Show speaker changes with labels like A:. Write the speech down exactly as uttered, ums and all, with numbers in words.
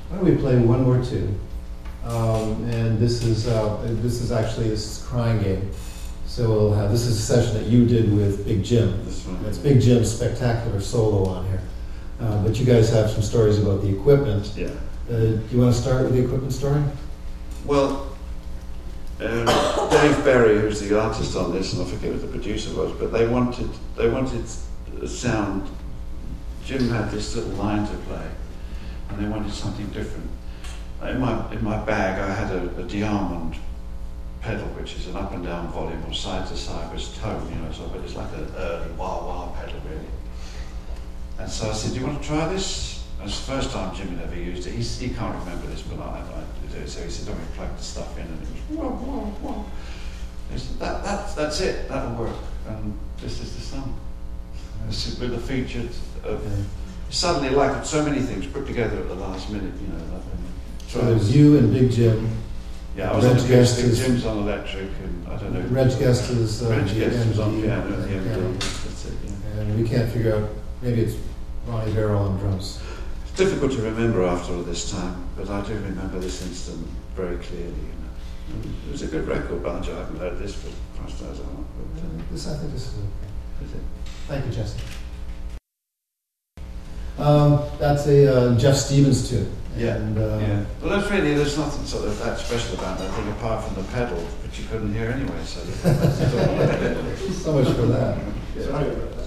A: Why don't we play one more tune? Um, and this is uh, this is actually this is Crying Game. So we'll have this is a session that you did with Big Jim.
B: This one.
A: That's Big Jim's spectacular solo on here. Uh, but you guys have some stories about the equipment.
B: Yeah.
A: Uh, do you want to start with the equipment story?
B: Well, um, Dave Berry, who's the artist on this, and I forget who the producer was, but they wanted they wanted a sound. Jim had this little line to play, and they wanted something different. In my in my bag, I had a, a Diamond pedal, which is an up and down volume or side to side with tone, you know. So, but it's like an early wah wah pedal, really. And so I said, "Do you want to try this?" It's the first time Jim had ever used it. He's, he can't remember this, but I, I do. So he said, "Don't we plug the stuff in?" And it was wah wah wah. He said, "That that that's it. That'll work." And this is the song. This is with the featured. Of,
A: Yeah.
B: Suddenly, like so many things put together at the last minute, you know. Like,
A: So there's you and Big Jim.
B: Yeah, I was
A: Reg
B: on
A: Guest
B: acoustic,
A: is-
B: Jim's on electric, and I don't know.
A: Reg Guest is uh,
B: Reg
A: the
B: Guest was on
A: M D,
B: piano at the
A: and,
B: end. That's it, yeah.
A: and we can't figure out, maybe it's Ronnie Barrell on drums.
B: It's difficult to remember after all this time, but I do remember this incident very clearly. You know. It was a good record, Banjo. I haven't heard this for Christ knows how long. But, uh,
A: This, I think this is okay.
B: is it?
A: Thank you, Jesse. Um, that's a uh, Jeff Stevens tune.
B: Yeah,
A: And, uh,
B: yeah. Well, that's really, there's nothing sort of that special about that thing apart from the pedal, which you couldn't hear anyway. So,
A: so much for that.
B: Sorry about that.